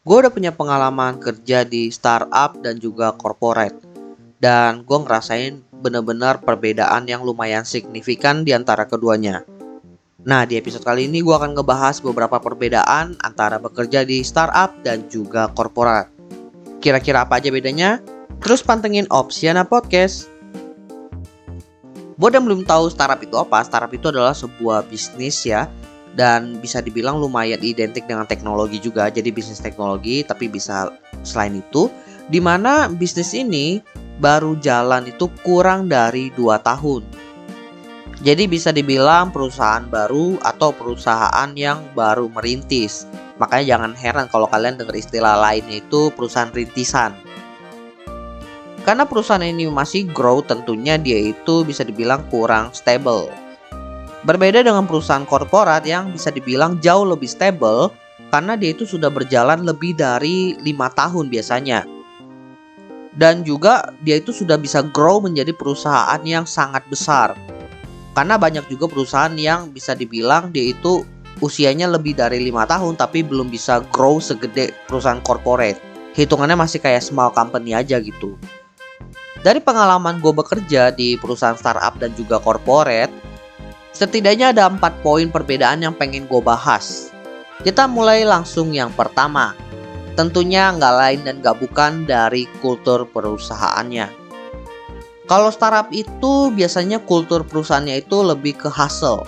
Gue udah punya pengalaman kerja di startup dan juga corporate. Dan gue ngerasain bener-bener perbedaan yang lumayan signifikan di antara keduanya. Nah, di episode kali ini gue akan ngebahas beberapa perbedaan antara bekerja di startup dan juga corporate. Kira-kira apa aja bedanya? Terus pantengin Opsiana Podcast. Buat yang belum tahu startup itu apa, startup itu adalah sebuah bisnis ya, dan bisa dibilang lumayan identik dengan teknologi juga. Jadi bisnis teknologi, tapi bisa selain itu, dimana bisnis ini baru jalan itu kurang dari 2 tahun. Jadi bisa dibilang perusahaan baru atau perusahaan yang baru merintis. Makanya jangan heran kalau kalian dengar istilah lainnya itu perusahaan rintisan. Karena perusahaan ini masih grow, tentunya dia itu bisa dibilang kurang stable. Berbeda dengan perusahaan korporat yang bisa dibilang jauh lebih stable karena dia itu sudah berjalan lebih dari 5 tahun biasanya. Dan juga dia itu sudah bisa grow menjadi perusahaan yang sangat besar. Karena banyak juga perusahaan yang bisa dibilang dia itu usianya lebih dari 5 tahun tapi belum bisa grow segede perusahaan corporate. Hitungannya masih kayak small company aja gitu. Dari pengalaman gue bekerja di perusahaan startup dan juga corporate, setidaknya ada 4 poin perbedaan yang pengen gue bahas. Kita mulai langsung yang pertama. Tentunya nggak lain dan nggak bukan dari kultur perusahaannya. Kalau startup itu biasanya kultur perusahaannya itu lebih ke hustle.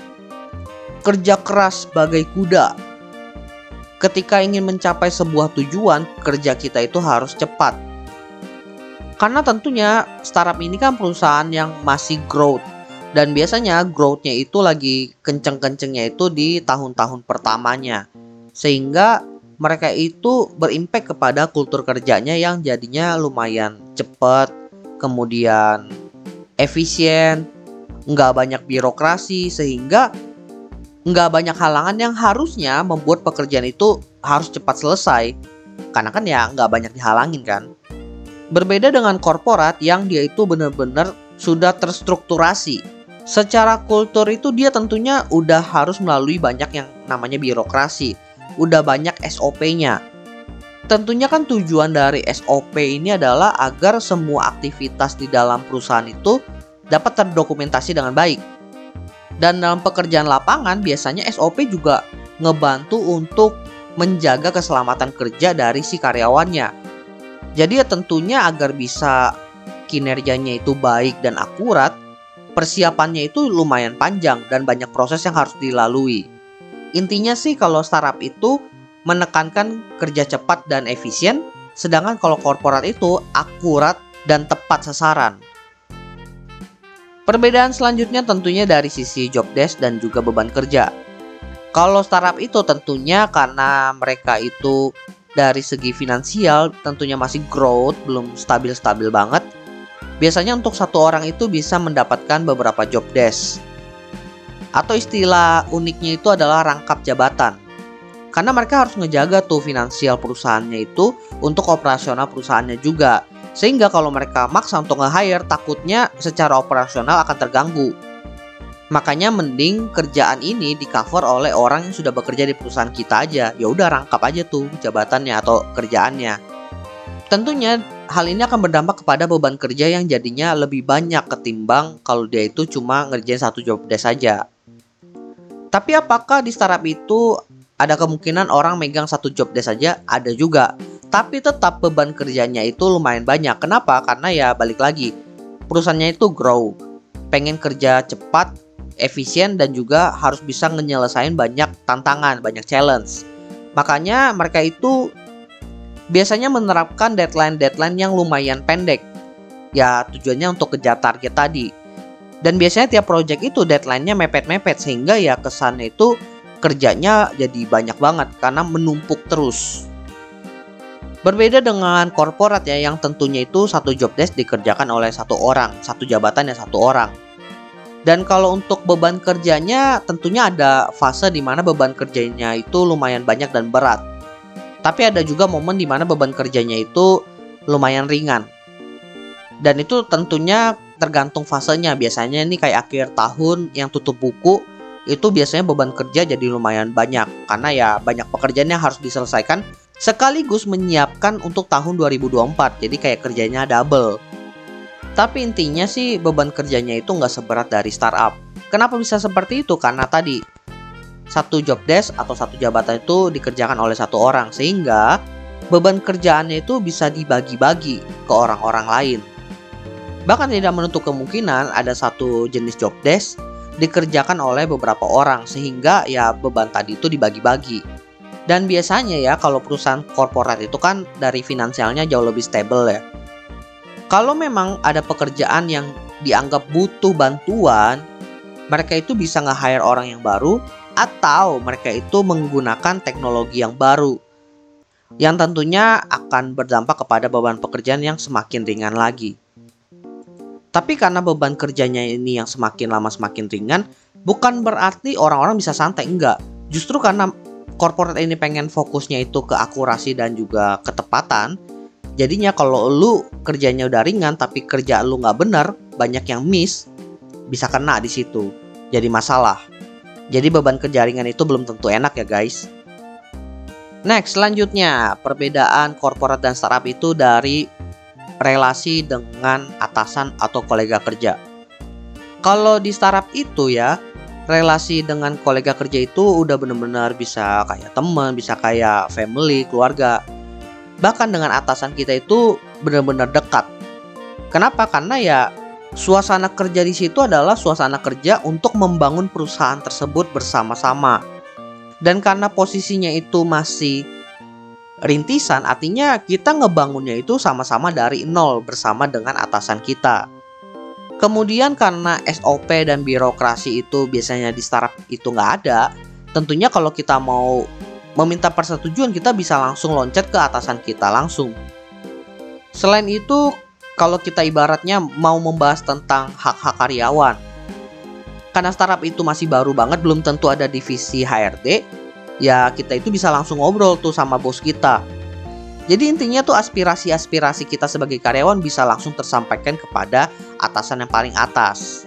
Kerja keras bagai kuda. Ketika ingin mencapai sebuah tujuan, kerja kita itu harus cepat. Karena tentunya startup ini kan perusahaan yang masih growth. Dan biasanya growth-nya itu lagi kenceng-kencengnya itu di tahun-tahun pertamanya. Sehingga mereka itu berimpact kepada kultur kerjanya yang jadinya lumayan cepat, kemudian efisien, nggak banyak birokrasi, sehingga nggak banyak halangan yang harusnya membuat pekerjaan itu harus cepat selesai. Karena kan ya nggak banyak dihalangin kan. Berbeda dengan korporat yang dia itu benar-benar sudah terstrukturasi. Secara kultur itu dia tentunya udah harus melalui banyak yang namanya birokrasi. Udah banyak SOP-nya. Tentunya kan tujuan dari SOP ini adalah agar semua aktivitas di dalam perusahaan itu dapat terdokumentasi dengan baik. Dan dalam pekerjaan lapangan biasanya SOP juga ngebantu untuk menjaga keselamatan kerja dari si karyawannya. Jadi ya tentunya agar bisa kinerjanya itu baik dan akurat, persiapannya itu lumayan panjang dan banyak proses yang harus dilalui. Intinya sih kalau startup itu menekankan kerja cepat dan efisien, sedangkan kalau korporat itu akurat dan tepat sasaran. Perbedaan selanjutnya tentunya dari sisi job desk dan juga beban kerja. Kalau startup itu tentunya karena mereka itu dari segi finansial tentunya masih growth, belum stabil-stabil banget. Biasanya untuk satu orang itu bisa mendapatkan beberapa job desk. Atau istilah uniknya itu adalah rangkap jabatan. Karena mereka harus ngejaga tuh finansial perusahaannya itu untuk operasional perusahaannya juga. Sehingga kalau mereka maksa untuk nge-hire, takutnya secara operasional akan terganggu. Makanya mending kerjaan ini di cover oleh orang yang sudah bekerja di perusahaan kita aja. Ya udah rangkap aja tuh jabatannya atau kerjaannya. Tentunya hal ini akan berdampak kepada beban kerja yang jadinya lebih banyak ketimbang kalau dia itu cuma ngerjain satu job desk saja. Tapi apakah di startup itu ada kemungkinan orang megang satu job desk saja? Ada juga. Tapi tetap beban kerjanya itu lumayan banyak. Kenapa? Karena ya balik lagi, perusahaannya itu grow, pengen kerja cepat, efisien, dan juga harus bisa nyelesain banyak tantangan, banyak challenge. Makanya mereka itu biasanya menerapkan deadline yang lumayan pendek. Ya tujuannya untuk kejar target tadi. Dan biasanya tiap project itu deadline-nya mepet-mepet, sehingga ya kesannya itu kerjanya jadi banyak banget karena menumpuk terus. Berbeda dengan korporat ya, yang tentunya itu satu job desk dikerjakan oleh satu orang, satu jabatan ya satu orang. Dan kalau untuk beban kerjanya tentunya ada fase di mana beban kerjanya itu lumayan banyak dan berat. Tapi ada juga momen di mana beban kerjanya itu lumayan ringan. Dan itu tentunya tergantung fasenya. Biasanya ini kayak akhir tahun yang tutup buku, itu biasanya beban kerja jadi lumayan banyak. Karena ya banyak pekerjaan yang harus diselesaikan sekaligus menyiapkan untuk tahun 2024. Jadi kayak kerjanya double. Tapi intinya sih beban kerjanya itu nggak seberat dari startup. Kenapa bisa seperti itu? Karena tadi satu job desk atau satu jabatan itu dikerjakan oleh satu orang, sehingga beban kerjaannya itu bisa dibagi-bagi ke orang-orang lain. Bahkan tidak menutup kemungkinan ada satu jenis job desk dikerjakan oleh beberapa orang, sehingga ya beban tadi itu dibagi-bagi. Dan biasanya ya kalau perusahaan korporat itu kan dari finansialnya jauh lebih stable ya. Kalau memang ada pekerjaan yang dianggap butuh bantuan, mereka itu bisa nge-hire orang yang baru atau mereka itu menggunakan teknologi yang baru yang tentunya akan berdampak kepada beban pekerjaan yang semakin ringan lagi. Tapi karena beban kerjanya ini yang semakin lama semakin ringan, bukan berarti orang-orang bisa santai, enggak. Justru karena corporate ini pengen fokusnya itu ke akurasi dan juga ketepatan, jadinya kalau lu kerjanya udah ringan tapi kerjaan lu nggak benar, banyak yang miss, bisa kena di situ, jadi masalah. Jadi beban kerja ringan itu belum tentu enak ya guys. Next, selanjutnya perbedaan korporat dan startup itu dari relasi dengan atasan atau kolega kerja. Kalau di startup itu ya, relasi dengan kolega kerja itu udah benar-benar bisa kayak teman, bisa kayak family, keluarga. Bahkan dengan atasan kita itu benar-benar dekat. Kenapa? Karena ya suasana kerja di situ adalah suasana kerja untuk membangun perusahaan tersebut bersama-sama. Dan karena posisinya itu masih rintisan, artinya kita ngebangunnya itu sama-sama dari nol bersama dengan atasan kita. Kemudian karena SOP dan birokrasi itu biasanya di startup itu nggak ada, tentunya kalau kita mau meminta persetujuan kita bisa langsung loncat ke atasan kita langsung. Selain itu, kalau kita ibaratnya mau membahas tentang hak-hak karyawan, karena startup itu masih baru banget, belum tentu ada divisi HRD, ya kita itu bisa langsung ngobrol tuh sama bos kita. Jadi intinya tuh aspirasi-aspirasi kita sebagai karyawan bisa langsung tersampaikan kepada atasan yang paling atas.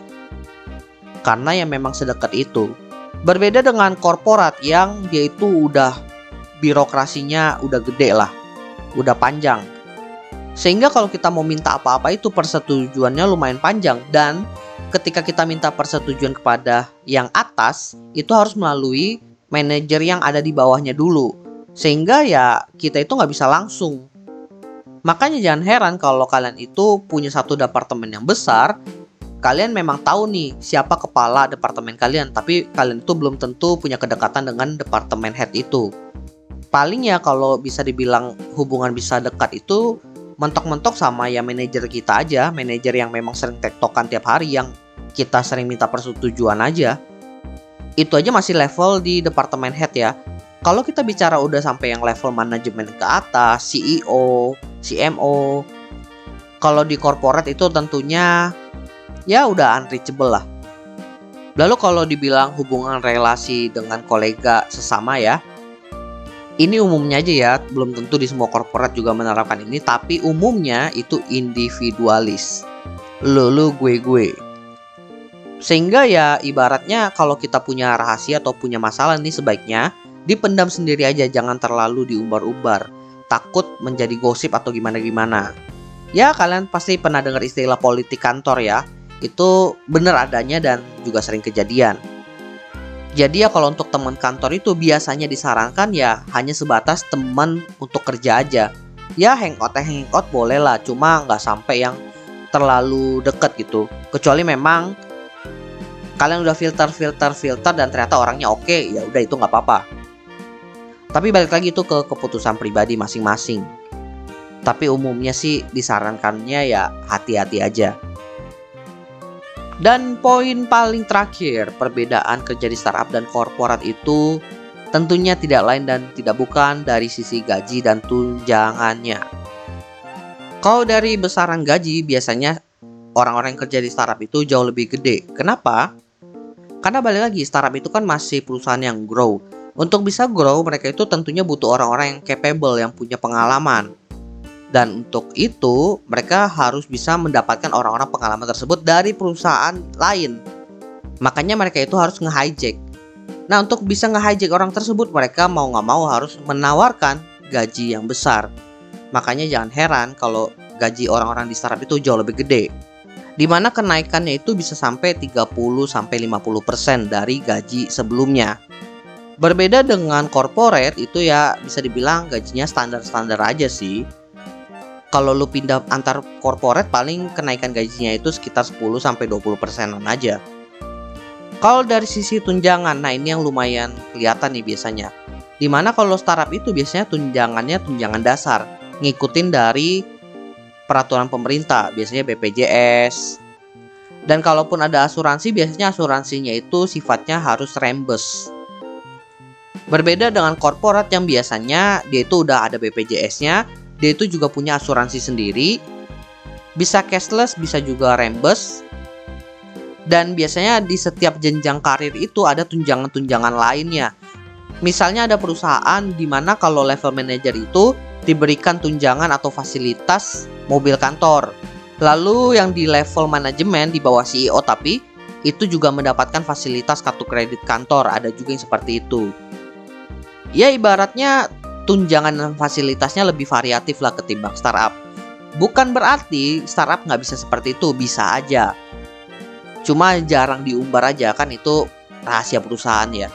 Karena ya memang sedekat itu. Berbeda dengan korporat yang dia itu udah birokrasinya udah gede lah, udah panjang. Sehingga kalau kita mau minta apa-apa itu persetujuannya lumayan panjang. Dan ketika kita minta persetujuan kepada yang atas, itu harus melalui manajer yang ada di bawahnya dulu. Sehingga ya kita itu nggak bisa langsung. Makanya jangan heran kalau kalian itu punya satu departemen yang besar, kalian memang tahu nih siapa kepala departemen kalian, tapi kalian itu belum tentu punya kedekatan dengan departemen head itu. Paling ya kalau bisa dibilang hubungan bisa dekat itu mentok-mentok sama ya manajer kita aja, manajer yang memang sering tektokan tiap hari, yang kita sering minta persetujuan aja. Itu aja masih level di departemen head ya. Kalau kita bicara udah sampai yang level manajemen ke atas, CEO, CMO, kalau di corporate itu tentunya ya udah unreachable lah. Lalu kalau dibilang hubungan relasi dengan kolega sesama ya, ini umumnya aja ya, belum tentu di semua korporat juga menerapkan ini, tapi umumnya itu individualis. Lu gue. Sehingga ya ibaratnya kalau kita punya rahasia atau punya masalah nih, sebaiknya dipendam sendiri aja, jangan terlalu diumbar-umbar. Takut menjadi gosip atau gimana-gimana. Ya kalian pasti pernah dengar istilah politik kantor ya. Itu bener adanya dan juga sering kejadian. Jadi ya kalau untuk teman kantor itu biasanya disarankan ya hanya sebatas teman untuk kerja aja. Ya hangout boleh lah, cuma nggak sampai yang terlalu deket gitu. Kecuali memang kalian udah filter dan ternyata orangnya oke, ya udah itu nggak apa-apa. Tapi balik lagi itu ke keputusan pribadi masing-masing. Tapi umumnya sih disarankannya ya hati-hati aja. Dan poin paling terakhir, perbedaan kerja di startup dan korporat itu tentunya tidak lain dan tidak bukan dari sisi gaji dan tunjangannya. Kalau dari besaran gaji, biasanya orang-orang yang kerja di startup itu jauh lebih gede. Kenapa? Karena balik lagi, startup itu kan masih perusahaan yang grow. Untuk bisa grow, mereka itu tentunya butuh orang-orang yang capable, yang punya pengalaman. Dan untuk itu mereka harus bisa mendapatkan orang-orang pengalaman tersebut dari perusahaan lain. Makanya mereka itu harus nge-hijack. Nah untuk bisa nge-hijack orang tersebut, mereka mau gak mau harus menawarkan gaji yang besar. Makanya jangan heran kalau gaji orang-orang di startup itu jauh lebih gede. Di mana kenaikannya itu bisa sampai 30-50% dari gaji sebelumnya. Berbeda dengan corporate itu ya bisa dibilang gajinya standar-standar aja sih. Kalau lu pindah antar corporate paling kenaikan gajinya itu sekitar 10-20%an aja. Kalau dari sisi tunjangan, nah ini yang lumayan kelihatan nih biasanya. Dimana kalau startup itu biasanya tunjangannya tunjangan dasar, ngikutin dari peraturan pemerintah, biasanya BPJS. Dan kalaupun ada asuransi, biasanya asuransinya itu sifatnya harus reimburse. Berbeda dengan korporat yang biasanya dia itu udah ada BPJS-nya, dia itu juga punya asuransi sendiri, bisa cashless, bisa juga reimburse. Dan biasanya di setiap jenjang karir itu ada tunjangan-tunjangan lainnya. Misalnya ada perusahaan di mana kalau level manager itu diberikan tunjangan atau fasilitas mobil kantor. Lalu yang di level manajemen di bawah CEO tapi itu juga mendapatkan fasilitas kartu kredit kantor, ada juga yang seperti itu. Ya ibaratnya tunjangan dan fasilitasnya lebih variatif lah ketimbang startup. Bukan berarti startup nggak bisa seperti itu, bisa aja. Cuma jarang diumbar aja, kan itu rahasia perusahaan ya.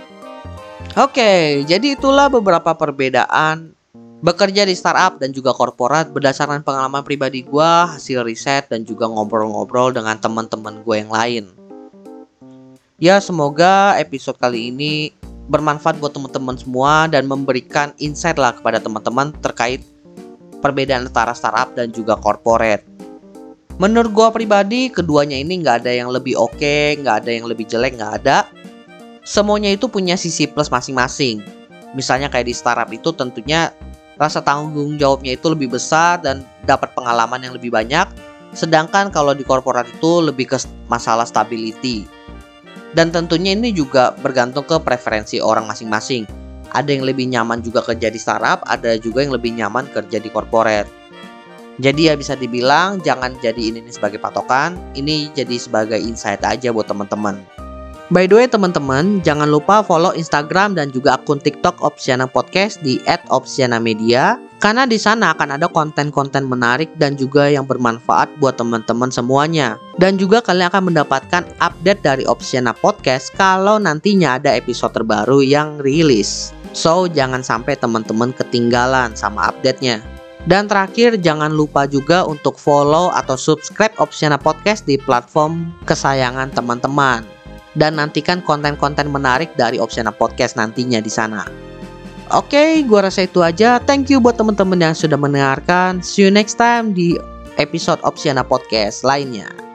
Oke, jadi itulah beberapa perbedaan bekerja di startup dan juga korporat berdasarkan pengalaman pribadi gue, hasil riset, dan juga ngobrol-ngobrol dengan teman-teman gue yang lain. Ya, semoga episode kali ini bermanfaat buat teman-teman semua dan memberikan insight lah kepada teman-teman terkait perbedaan antara startup dan juga korporat. Menurut gue pribadi, keduanya ini nggak ada yang lebih oke, nggak ada yang lebih jelek, nggak ada. Semuanya itu punya sisi plus masing-masing. Misalnya kayak di startup itu tentunya rasa tanggung jawabnya itu lebih besar dan dapat pengalaman yang lebih banyak. Sedangkan kalau di korporat itu lebih ke masalah stability. Dan tentunya ini juga bergantung ke preferensi orang masing-masing. Ada yang lebih nyaman juga kerja di startup, ada juga yang lebih nyaman kerja di korporat. Jadi ya bisa dibilang jangan jadi ini sebagai patokan, ini jadi sebagai insight aja buat teman-teman. By the way teman-teman, jangan lupa follow Instagram dan juga akun TikTok Opsiana Podcast di @opsianamedia karena di sana akan ada konten-konten menarik dan juga yang bermanfaat buat teman-teman semuanya. Dan juga kalian akan mendapatkan update dari Opsiana Podcast kalau nantinya ada episode terbaru yang rilis. So jangan sampai teman-teman ketinggalan sama update-nya. Dan terakhir jangan lupa juga untuk follow atau subscribe Opsiana Podcast di platform kesayangan teman-teman. Dan nantikan konten-konten menarik dari Opsiana Podcast nantinya di sana. Oke, gua rasa itu aja. Thank you buat teman-teman yang sudah mendengarkan. See you next time di episode Opsiana Podcast lainnya.